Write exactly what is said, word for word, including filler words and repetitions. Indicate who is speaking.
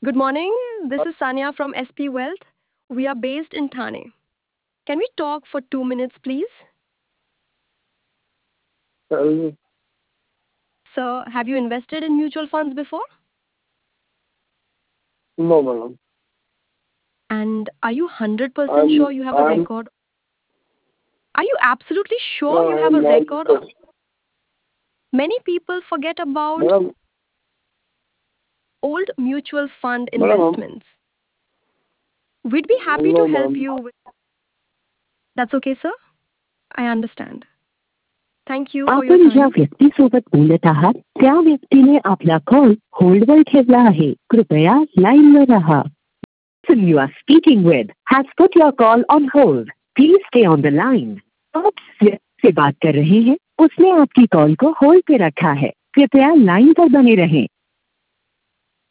Speaker 1: Good morning. This is Sanya from S P Wealth. We are based in Thane. Can we talk for two minutes, please?
Speaker 2: Um,
Speaker 1: Sir, have you invested in mutual funds before?
Speaker 2: no, madam.
Speaker 1: And are you one hundred percent
Speaker 2: I'm,
Speaker 1: sure you have a
Speaker 2: I'm,
Speaker 1: record? Are you absolutely sure
Speaker 2: no,
Speaker 1: you have
Speaker 2: I'm
Speaker 1: a
Speaker 2: not
Speaker 1: record of?
Speaker 2: interested.
Speaker 1: Many people forget about
Speaker 2: Madam,
Speaker 1: old mutual fund
Speaker 2: madam,
Speaker 1: investments. We'd be happy to
Speaker 2: no,
Speaker 1: help
Speaker 2: madam.
Speaker 1: you with. That's okay, sir? I understand. Thank you for your
Speaker 3: आपण ज्या
Speaker 1: time.
Speaker 3: व्यक्तीसोबत बोलत आहात त्या व्यक्तीने आपला call होल्डवर ठेवला आहे कृपया लाईनवर रहा. person you are speaking with has put your call on hold. Please stay on the line. आप जिस व्यक्ति से बात कर रहे हैं उसने आपकी कॉल को होल्ड पे रखा है कृपया लाइन पर बने रहें.